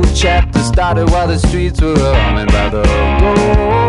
chapter started while the streets were humming by the road.